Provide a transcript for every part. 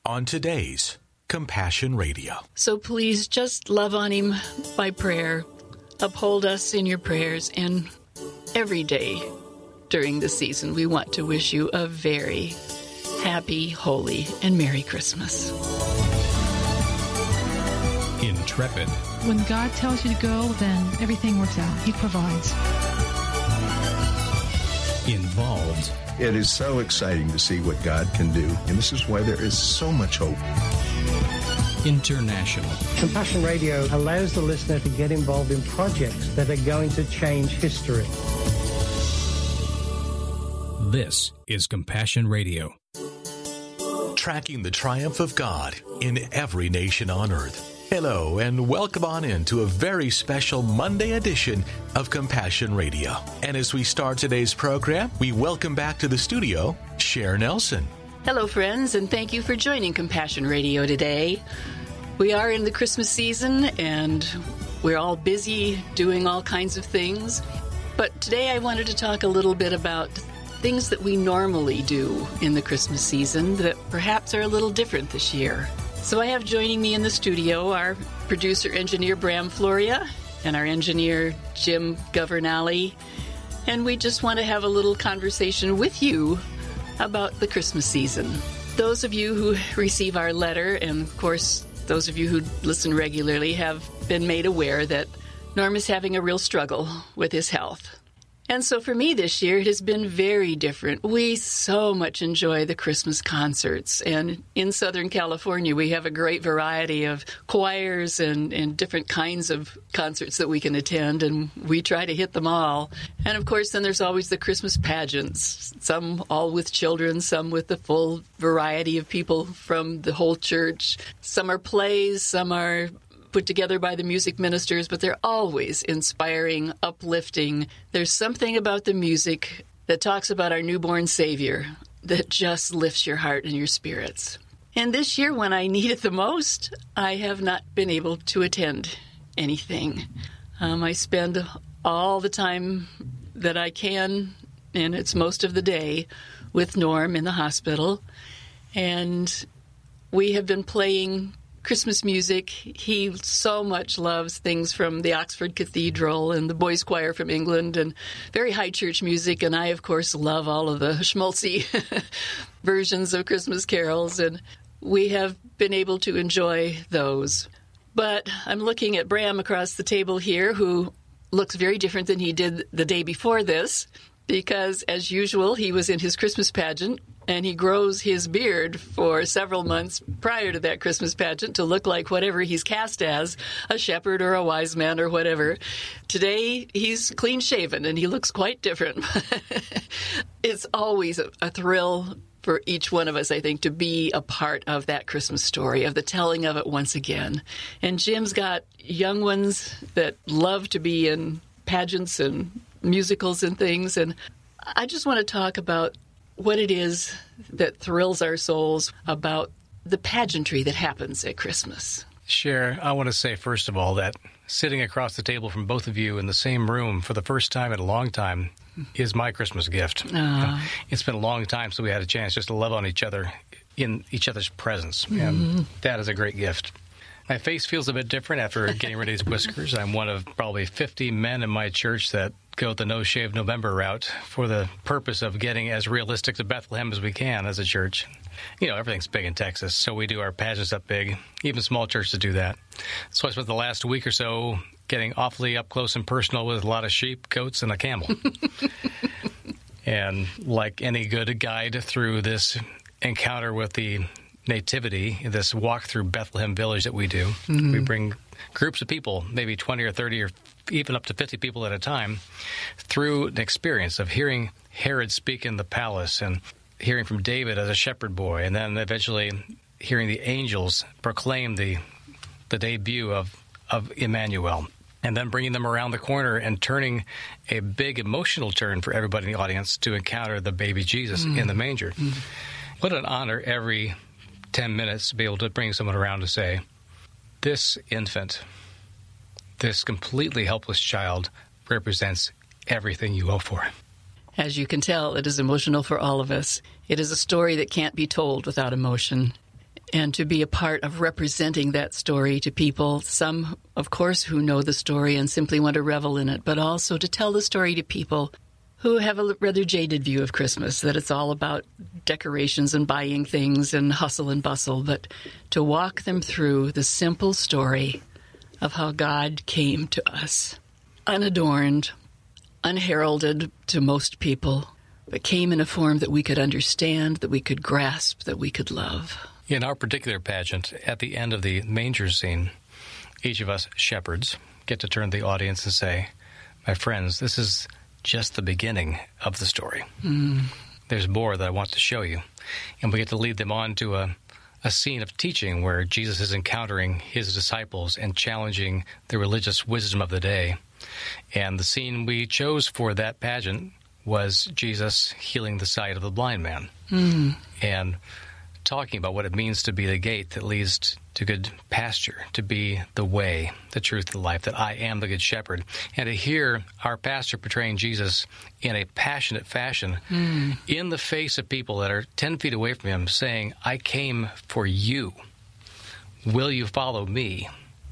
on today's Compassion Radio. So please just love on him by prayer. Uphold us in your prayers. And every day during the season, we want to wish you a very happy, holy, and Merry Christmas. Intrepid. When God tells you to go, then everything works out. He provides. Involved. It is so exciting to see what God can do, and this is why there is so much hope. International. Compassion Radio allows the listener to get involved in projects that are going to change history. This is Compassion Radio. Tracking the triumph of God in every nation on earth. Hello, and welcome on in to a very special Monday edition of Compassion Radio. And as we start today's program, we welcome back to the studio, Cher Nelson. Hello, friends, and thank you for joining Compassion Radio today. We are in the Christmas season, and we're all busy doing all kinds of things. But today I wanted to talk a little bit about things that we normally do in the Christmas season that perhaps are a little different this year. So I have joining me in the studio our producer-engineer Bram Floria and our engineer Jim Governale. And we just want to have a little conversation with you about the Christmas season. Those of you who receive our letter, and of course those of you who listen regularly, have been made aware that Norm is having a real struggle with his health. And so for me this year, it has been very different. We so much enjoy the Christmas concerts. And in Southern California, we have a great variety of choirs and different kinds of concerts that we can attend, and we try to hit them all. And of course, then there's always the Christmas pageants, some all with children, some with the full variety of people from the whole church. Some are plays, some are put together by the music ministers, but they're always inspiring, uplifting. There's something about the music that talks about our newborn Savior that just lifts your heart and your spirits. And this year, when I need it the most, I have not been able to attend anything. I spend all the time that I can, and it's most of the day, with Norm in the hospital. And we have been playing Christmas music. He so much loves things from the Oxford Cathedral and the Boys Choir from England and very high church music. And I, of course, love all of the schmaltzy versions of Christmas carols. And we have been able to enjoy those. But I'm looking at Bram across the table here, who looks very different than he did the day before this, because, as usual, he was in his Christmas pageant, and he grows his beard for several months prior to that Christmas pageant to look like whatever he's cast as, a shepherd or a wise man or whatever. Today, he's clean-shaven, and he looks quite different. It's always a thrill for each one of us, I think, to be a part of that Christmas story, of the telling of it once again. And Jim's got young ones that love to be in pageants and musicals and things, and I just want to talk about what it is that thrills our souls about the pageantry that happens at Christmas. Cher, I want to say, first of all, that sitting across the table from both of you in the same room for the first time in a long time is my Christmas gift. It's been a long time since we had a chance just to love on each other in each other's presence, and that is a great gift. My face feels a bit different after getting rid of these whiskers. I'm one of probably 50 men in my church that go the no-shave November route for the purpose of getting as realistic to Bethlehem as we can as a church. You know, everything's big in Texas, so we do our pageants up big. Even small churches do that. So I spent the last week or so getting awfully up close and personal with a lot of sheep, goats, and a camel. And like any good guide through this encounter with the Nativity, this walk through Bethlehem Village that we do, we bring groups of people, maybe 20 or 30 or even up to 50 people at a time, through an experience of hearing Herod speak in the palace and hearing from David as a shepherd boy, and then eventually hearing the angels proclaim the debut of Emmanuel, and then bringing them around the corner and turning a big emotional turn for everybody in the audience to encounter the baby Jesus in the manger. What an honor every 10 minutes to be able to bring someone around to say, this infant, this completely helpless child, represents everything you hope for. As you can tell, it is emotional for all of us. It is a story that can't be told without emotion. and to be a part of representing that story to people, some, of course, who know the story and simply want to revel in it, but also to tell the story to people who have a rather jaded view of Christmas, that it's all about decorations and buying things and hustle and bustle, but to walk them through the simple story of how God came to us, unadorned, unheralded to most people, but came in a form that we could understand, that we could grasp, that we could love. In our particular pageant, at the end of the manger scene, each of us shepherds get to turn to the audience and say, "My friends, this is just the beginning of the story. There's more that I want to show you." And we get to lead them on to a scene of teaching where Jesus is encountering his disciples and challenging the religious wisdom of the day. And the scene we chose for that pageant was Jesus healing the sight of the blind man and talking about what it means to be the gate that leads to good pasture, to be the way, the truth, the life, that I am the good shepherd. And to hear our pastor portraying Jesus in a passionate fashion in the face of people that are 10 feet away from him saying, "I came for you. Will you follow me?"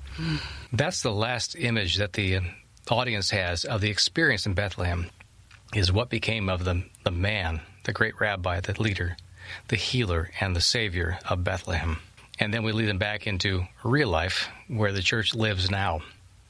That's the last image that the audience has of the experience in Bethlehem, is what became of the man, the great rabbi, the leader, the healer, and the savior of Bethlehem. And then we lead them back into real life where the church lives now.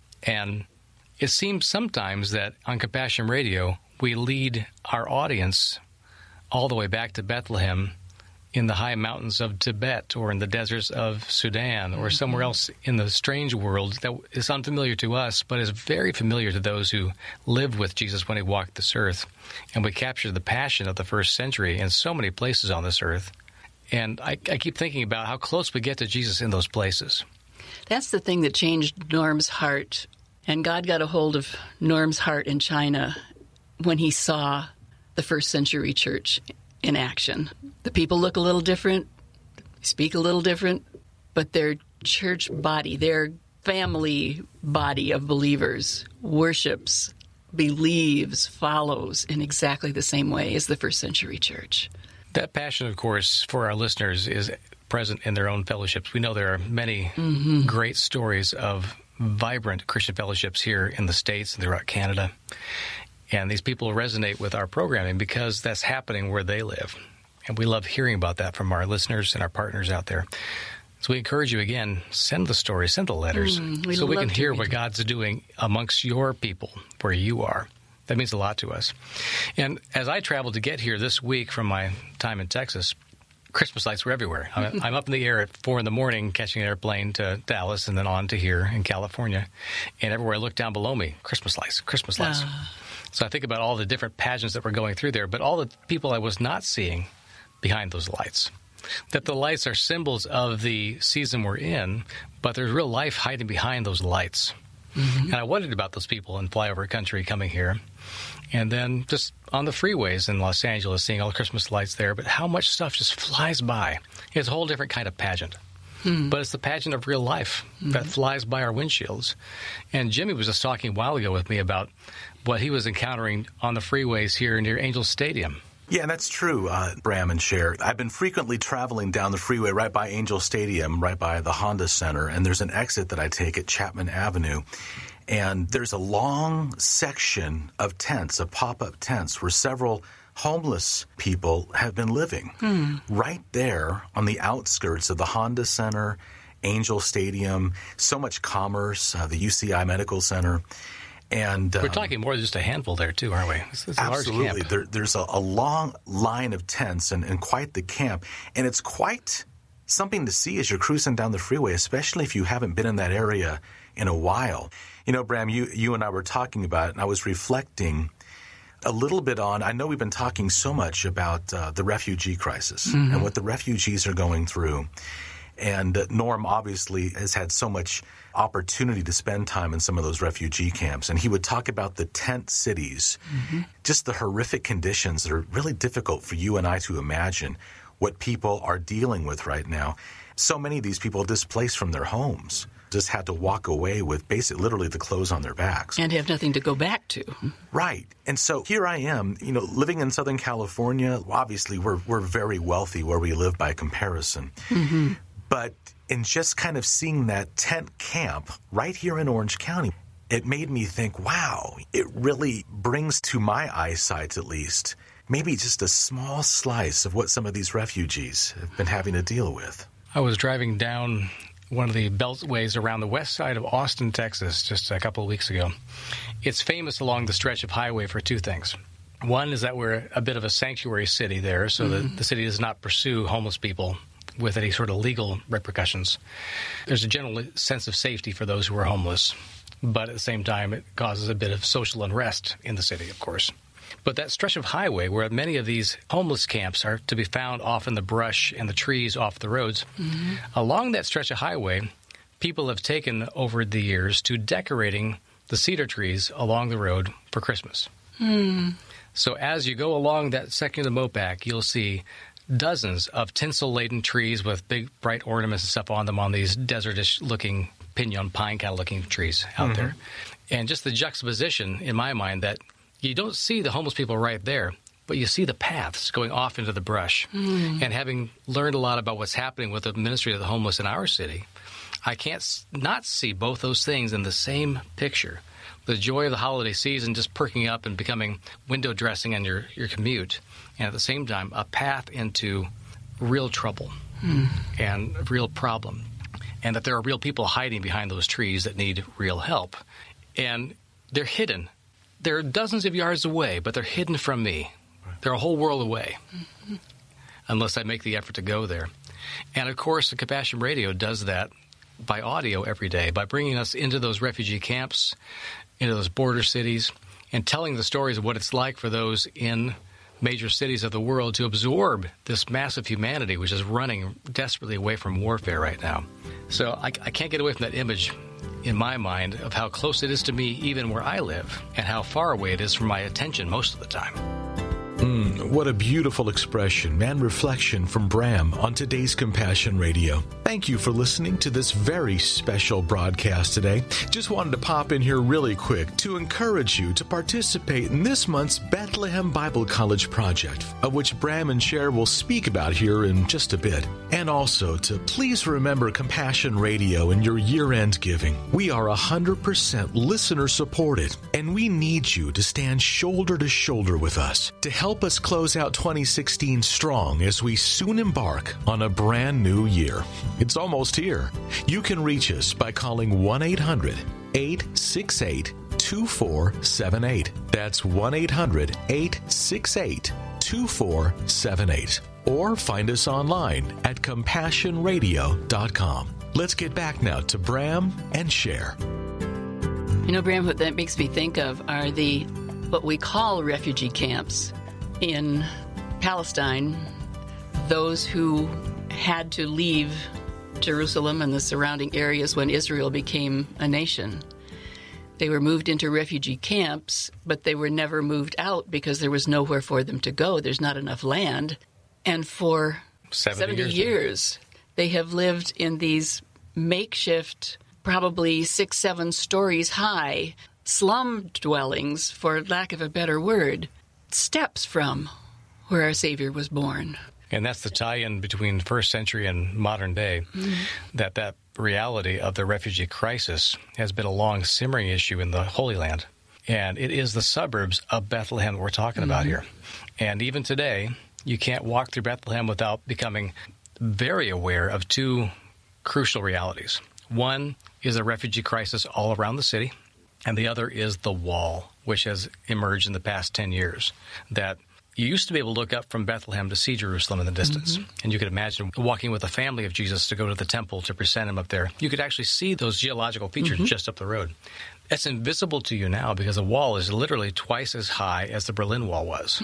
And it seems sometimes that on Compassion Radio, we lead our audience all the way back to Bethlehem in the high mountains of Tibet or in the deserts of Sudan or somewhere else in the strange world that is unfamiliar to us, but is very familiar to those who lived with Jesus when he walked this earth. And we capture the passion of the first century in so many places on this earth. And I keep thinking about how close we get to Jesus in those places. That's the thing that changed Norm's heart. And God got a hold of Norm's heart in China when he saw the first century church in action. The people look a little different, speak a little different, but their church body, their family body of believers worships, believes, follows in exactly the same way as the first century church. That passion, of course, for our listeners is present in their own fellowships. We know there are many great stories of vibrant Christian fellowships here in the States and throughout Canada. And these people resonate with our programming because that's happening where they live. And we love hearing about that from our listeners and our partners out there. So we encourage you again, send the stories, send the letters, so we can hear what God's doing amongst your people where you are. That means a lot to us. And as I traveled to get here this week from my time in Texas, Christmas lights were everywhere. I'm up in the air at 4 in the morning catching an airplane to Dallas and then on to here in California. And everywhere I look down below me, Christmas lights, Christmas lights. So I think about all the different pageants that were going through there, but all the people I was not seeing behind those lights. That the lights are symbols of the season we're in, but there's real life hiding behind those lights. And I wondered about those people in flyover country coming here. And then just on the freeways in Los Angeles, seeing all the Christmas lights there, but how much stuff just flies by. It's a whole different kind of pageant. But it's the pageant of real life that flies by our windshields. And Jimmy was just talking a while ago with me about what he was encountering on the freeways here near Angel Stadium. Yeah, that's true, Bram and Cher. I've been frequently traveling down the freeway right by Angel Stadium, right by the Honda Center, and there's an exit that I take at Chapman Avenue. And there's a long section of tents, of pop-up tents, where several homeless people have been living. Right there on the outskirts of the Honda Center, Angel Stadium, so much commerce, the UCI Medical Center. And we're talking more than just a handful there, too, aren't we? It's absolutely. A large camp. There's a long line of tents and quite the camp. And it's quite something to see as you're cruising down the freeway, especially if you haven't been in that area in a while. You know, Bram, you and I were talking about it, and I was reflecting a little bit on, I know we've been talking so much about the refugee crisis and what the refugees are going through. And Norm obviously has had so much opportunity to spend time in some of those refugee camps. And he would talk about the tent cities, just the horrific conditions that are really difficult for you and I to imagine what people are dealing with right now. So many of these people displaced from their homes just had to walk away with literally the clothes on their backs. And have nothing to go back to. Right. And so here I am, living in Southern California. Obviously, we're very wealthy where we live by comparison. But in just kind of seeing that tent camp right here in Orange County, it made me think, wow, it really brings to my eyesight, at least, maybe just a small slice of what some of these refugees have been having to deal with. I was driving down one of the beltways around the west side of Austin, Texas, just a couple of weeks ago. It's famous along the stretch of highway for two things. One is that we're a bit of a sanctuary city there, so that the city does not pursue homeless people with any sort of legal repercussions. There's a general sense of safety for those who are homeless, but at the same time, it causes a bit of social unrest in the city, of course. But that stretch of highway where many of these homeless camps are to be found off in the brush and the trees off the roads, along that stretch of highway, people have taken over the years to decorating the cedar trees along the road for Christmas. So as you go along that section of the Mopac, you'll see dozens of tinsel-laden trees with big, bright ornaments and stuff on them on these desertish-looking pinyon pine kind of looking trees out there. And just the juxtaposition, in my mind, that you don't see the homeless people right there, but you see the paths going off into the brush. And having learned a lot about what's happening with the ministry of the homeless in our city, I can't not see both those things in the same picture. The joy of the holiday season just perking up and becoming window dressing on your commute, and at the same time, a path into real trouble and a real problem, and that there are real people hiding behind those trees that need real help. And they're hidden. They're dozens of yards away, but they're hidden from me. They're a whole world away, unless I make the effort to go there. And, of course, the Compassion Radio does that by audio every day, by bringing us into those refugee camps, into those border cities, and telling the stories of what it's like for those in major cities of the world to absorb this massive humanity which is running desperately away from warfare right now. So I can't get away from that image in my mind of how close it is to me even where I live, and how far away it is from my attention most of the time. What a beautiful expression and reflection from Bram on today's Compassion Radio. Thank you for listening to this very special broadcast today. Just wanted to pop in here really quick to encourage you to participate in this month's Bethlehem Bible College project, of which Bram and Cher will speak about here in just a bit. And also to please remember Compassion Radio in your year-end giving. We are 100% listener supported, and we need you to stand shoulder to shoulder with us to help us close out 2016 strong as we soon embark on a brand new year. It's almost here. You can reach us by calling 1-800-868-2478. That's 1-800-868-2478. Or find us online at CompassionRadio.com. Let's get back now to Bram and Cher. You know, Bram, what that makes me think of are what we call refugee camps in Palestine, those who had to leave Jerusalem and the surrounding areas when Israel became a nation. They were moved into refugee camps, but they were never moved out because there was nowhere for them to go. There's not enough land. And for 70 years, they have lived in these makeshift, probably 6-7 stories high, slum dwellings, for lack of a better word, steps from where our Savior was born. And that's the tie-in between first century and modern day, that reality of the refugee crisis has been a long simmering issue in the Holy Land. And it is the suburbs of Bethlehem we're talking about here. And even today, you can't walk through Bethlehem without becoming very aware of two crucial realities. One is a refugee crisis all around the city, and the other is the wall, which has emerged in the past 10 years, that you used to be able to look up from Bethlehem to see Jerusalem in the distance. And you could imagine walking with the family of Jesus to go to the temple to present him up there. You could actually see those geological features just up the road. That's invisible to you now because the wall is literally twice as high as the Berlin Wall was.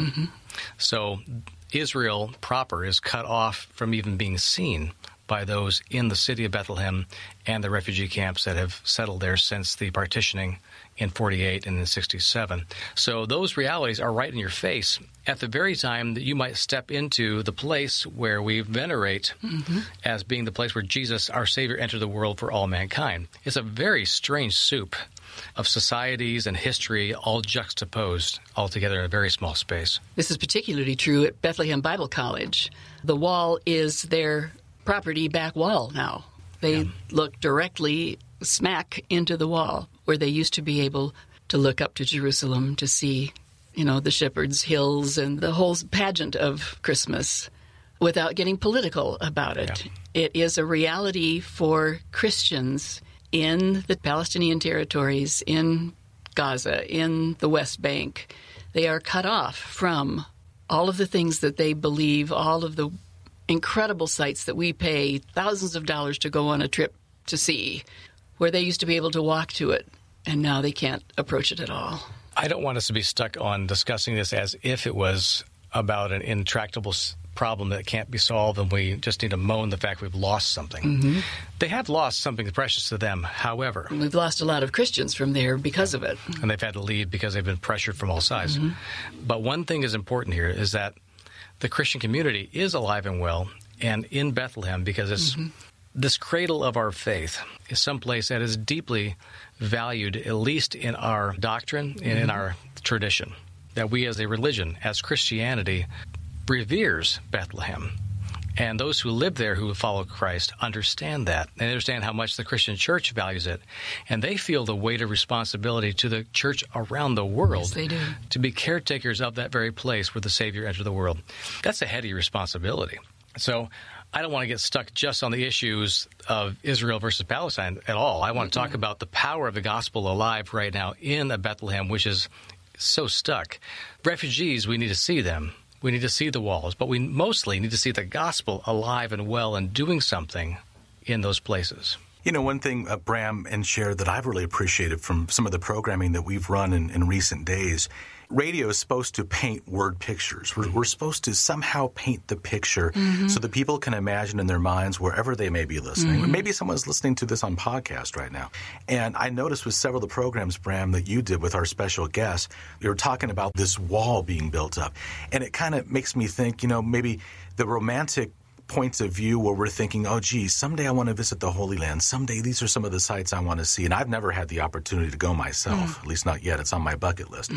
So Israel proper is cut off from even being seen by those in the city of Bethlehem and the refugee camps that have settled there since the partitioning in 48 and in 67. So those realities are right in your face at the very time that you might step into the place where we venerate as being the place where Jesus, our Savior, entered the world for all mankind. It's a very strange soup of societies and history all juxtaposed all together in a very small space. This is particularly true at Bethlehem Bible College. The wall is their property back wall now. They look directly smack into the wall where they used to be able to look up to Jerusalem to see, the Shepherd's Hills and the whole pageant of Christmas without getting political about it. Yeah. It is a reality for Christians in the Palestinian territories, in Gaza, in the West Bank. They are cut off from all of the things that they believe, all of the incredible sites that we pay thousands of dollars to go on a trip to see, where they used to be able to walk to it, and now they can't approach it at all. I don't want us to be stuck on discussing this as if it was about an intractable problem that can't be solved and we just need to moan the fact we've lost something. Mm-hmm. They have lost something precious to them, however. We've lost a lot of Christians from there because of it. And they've had to leave because they've been pressured from all sides. Mm-hmm. But one thing is important here is that the Christian community is alive and well and in Bethlehem because it's this cradle of our faith is someplace that is deeply valued, at least in our doctrine and in our tradition, that we as a religion, as Christianity, reveres Bethlehem. And those who live there who follow Christ understand that. They understand how much the Christian church values it. And they feel the weight of responsibility to the church around the world. Yes, they do. To be caretakers of that very place where the Savior entered the world. That's a heady responsibility. So I don't want to get stuck just on the issues of Israel versus Palestine at all. I want to talk about the power of the gospel alive right now in a Bethlehem, which is so stuck. Refugees, we need to see them. We need to see the walls, but we mostly need to see the gospel alive and well and doing something in those places. One thing, Bram and Cher, that I've really appreciated from some of the programming that we've run in recent days, radio is supposed to paint word pictures. We're supposed to somehow paint the picture so that people can imagine in their minds wherever they may be listening. Maybe someone's listening to this on podcast right now. And I noticed with several of the programs, Bram, that you did with our special guests, you were talking about this wall being built up. And it kind of makes me think, maybe the romantic points of view where we're thinking, oh, geez, someday I want to visit the Holy Land. Someday these are some of the sites I want to see. And I've never had the opportunity to go myself, at least not yet. It's on my bucket list.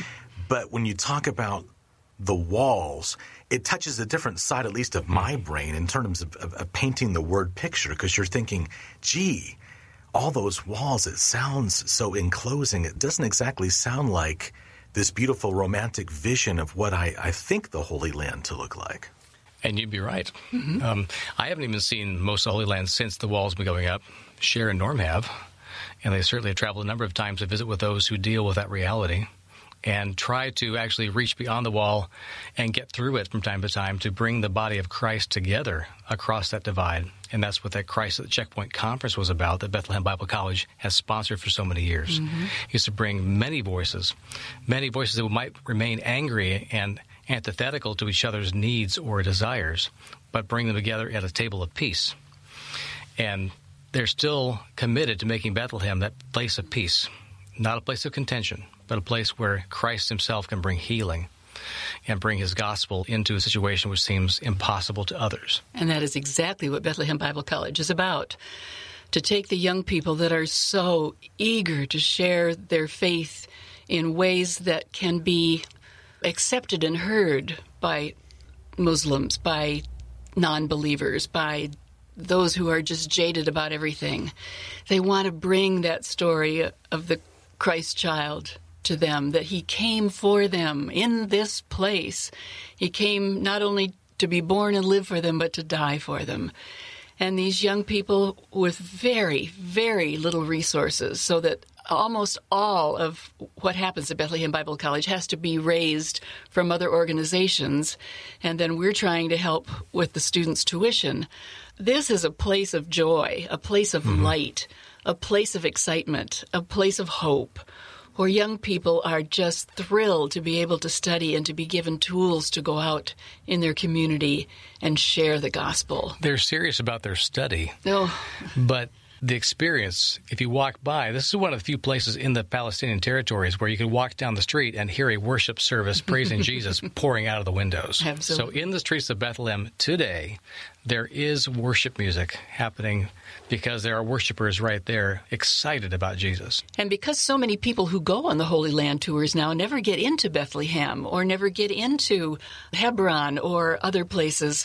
But when you talk about the walls, it touches a different side, at least of my brain, in terms of painting the word picture, because you're thinking, gee, all those walls, it sounds so enclosing. It doesn't exactly sound like this beautiful romantic vision of what I think the Holy Land to look like. And you'd be right. I haven't even seen most of the Holy Land since the wall's been going up. Cher and Norm have, and they certainly have traveled a number of times to visit with those who deal with that reality and try to actually reach beyond the wall and get through it from time to time to bring the body of Christ together across that divide. And that's what that Christ at the Checkpoint Conference was about, that Bethlehem Bible College has sponsored for so many years. It used to bring many voices that might remain angry and antithetical to each other's needs or desires, but bring them together at a table of peace. And they're still committed to making Bethlehem that place of peace, not a place of contention, but a place where Christ himself can bring healing and bring his gospel into a situation which seems impossible to others. And that is exactly what Bethlehem Bible College is about, to take the young people that are so eager to share their faith in ways that can be accepted and heard by Muslims, by non-believers, by those who are just jaded about everything. They want to bring that story of the Christ child to them, that he came for them in this place. He came not only to be born and live for them, but to die for them. And these young people with very, very little resources, so that almost all of what happens at Bethlehem Bible College has to be raised from other organizations, and then we're trying to help with the students' tuition. This is a place of joy, a place of light, a place of excitement, a place of hope, where young people are just thrilled to be able to study and to be given tools to go out in their community and share the gospel. They're serious about their study. No. But the experience, if you walk by, this is one of the few places in the Palestinian territories where you can walk down the street and hear a worship service praising Jesus pouring out of the windows. Absolutely. So in the streets of Bethlehem today, there is worship music happening because there are worshipers right there excited about Jesus. And because so many people who go on the Holy Land tours now never get into Bethlehem or never get into Hebron or other places,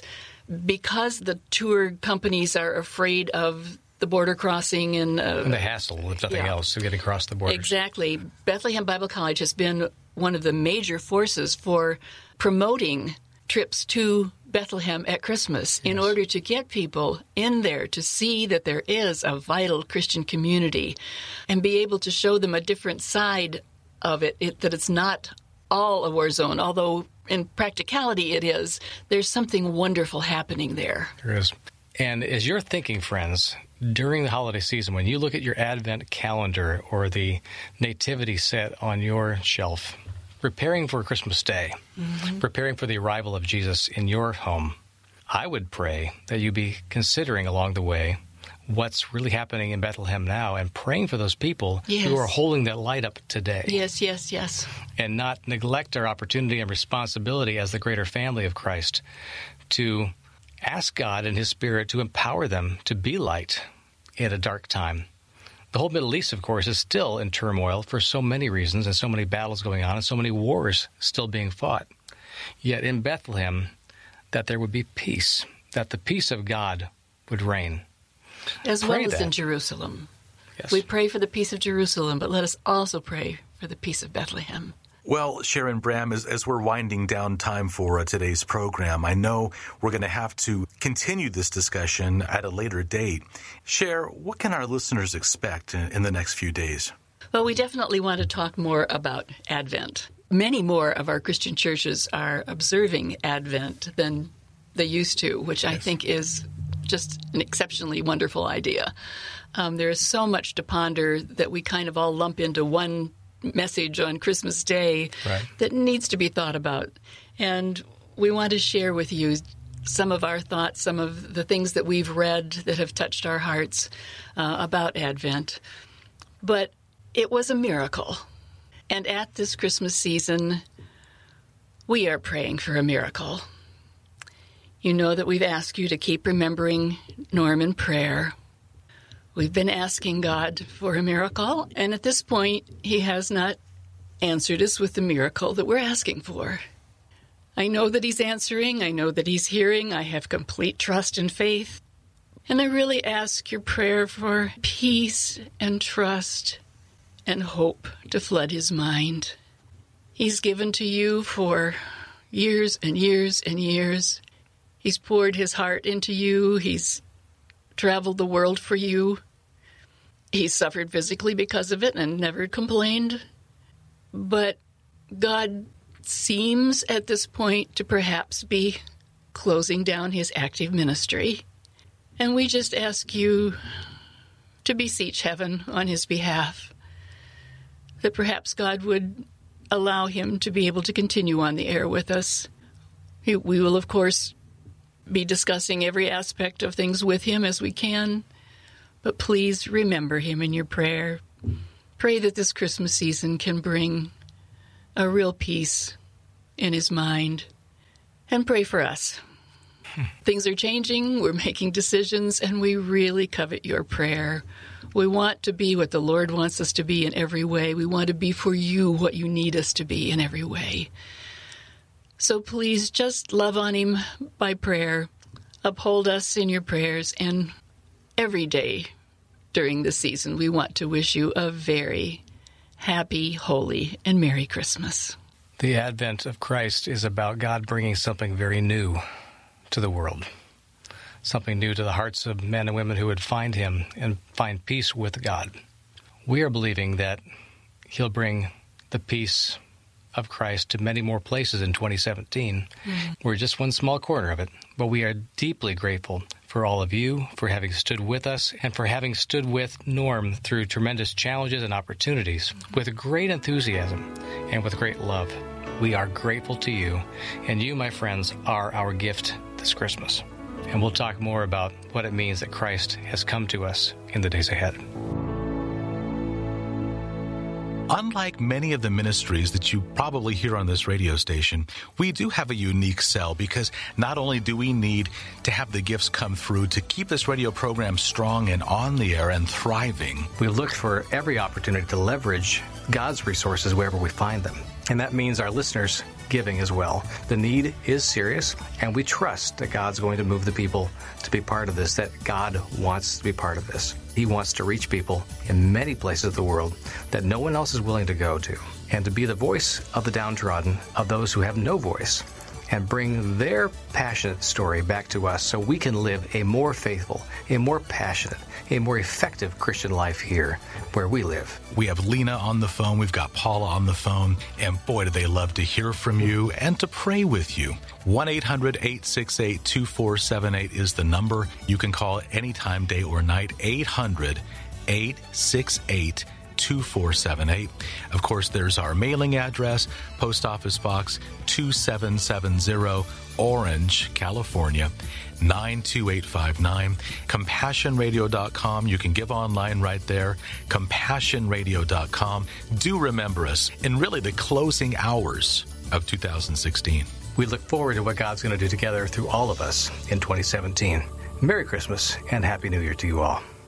because the tour companies are afraid of the border crossing and the hassle, if nothing else, of getting across the borders. Exactly. Bethlehem Bible College has been one of the major forces for promoting trips to Bethlehem at Christmas in order to get people in there to see that there is a vital Christian community and be able to show them a different side of it, that it's not all a war zone, although in practicality it is. There's something wonderful happening there. There is. And as you're thinking, friends, during the holiday season, when you look at your Advent calendar or the nativity set on your shelf, preparing for Christmas Day, preparing for the arrival of Jesus in your home, I would pray that you be considering along the way what's really happening in Bethlehem now and praying for those people who are holding that light up today. Yes. And not neglect our opportunity and responsibility as the greater family of Christ to ask God and His Spirit to empower them to be light in a dark time. The whole Middle East, of course, is still in turmoil for so many reasons and so many battles going on and so many wars still being fought. Yet in Bethlehem, that there would be peace, that the peace of God would reign. As well as in Jerusalem. Yes. We pray for the peace of Jerusalem, but let us also pray for the peace of Bethlehem. Well, Sharon Bram, as we're winding down time for today's program, I know we're going to have to continue this discussion at a later date. Cher, what can our listeners expect in the next few days? Well, we definitely want to talk more about Advent. Many more of our Christian churches are observing Advent than they used to, which I think is just an exceptionally wonderful idea. There is so much to ponder that we kind of all lump into one message on Christmas Day that needs to be thought about. And we want to share with you some of our thoughts, some of the things that we've read that have touched our hearts about Advent. But it was a miracle. And at this Christmas season, we are praying for a miracle. You know that we've asked you to keep remembering Norm in prayer. We've been asking God for a miracle, and at this point, He has not answered us with the miracle that we're asking for. I know that He's answering. I know that He's hearing. I have complete trust and faith. And I really ask your prayer for peace and trust and hope to flood His mind. He's given to you for years and years and years. He's poured His heart into you. He's traveled the world for you. He suffered physically because of it and never complained. But God seems at this point to perhaps be closing down His active ministry. And we just ask you to beseech heaven on His behalf, that perhaps God would allow Him to be able to continue on the air with us. We will, of course, be discussing every aspect of things with Him as we can, but please remember Him in your prayer. Pray that this Christmas season can bring a real peace in His mind, and pray for us. Things are changing, we're making decisions, and we really covet your prayer. We want to be what the Lord wants us to be in every way. We want to be for you what you need us to be in every way. So please just love on Him by prayer. Uphold us in your prayers. And every day during the season, we want to wish you a very happy, holy, and Merry Christmas. The advent of Christ is about God bringing something very new to the world. Something new to the hearts of men and women who would find Him and find peace with God. We are believing that He'll bring the peace of Christ to many more places in 2017. We're just one small corner of it, but we are deeply grateful for all of you, for having stood with us, and for having stood with Norm through tremendous challenges and opportunities with great enthusiasm and with great love. We are grateful to you, and you, my friends, are our gift this Christmas. And we'll talk more about what it means that Christ has come to us in the days ahead. Unlike many of the ministries that you probably hear on this radio station, we do have a unique sell, because not only do we need to have the gifts come through to keep this radio program strong and on the air and thriving. We look for every opportunity to leverage God's resources wherever we find them. And that means our listeners giving as well. The need is serious, and we trust that God's going to move the people to be part of this, that God wants to be part of this. He wants to reach people in many places of the world that no one else is willing to go to, and to be the voice of the downtrodden, of those who have no voice, and bring their passionate story back to us so we can live a more faithful, a more passionate, a more effective Christian life here where we live. We have Lena on the phone. We've got Paula on the phone. And boy, do they love to hear from you and to pray with you. 1-800-868-2478 is the number. You can call anytime, day or night. 800-868-2478. Of course, there's our mailing address, Post Office Box 2770, Orange, California, 92859. CompassionRadio.com. You can give online right there. CompassionRadio.com. Do remember us in really the closing hours of 2016. We look forward to what God's going to do together through all of us in 2017. Merry Christmas and Happy New Year to you all.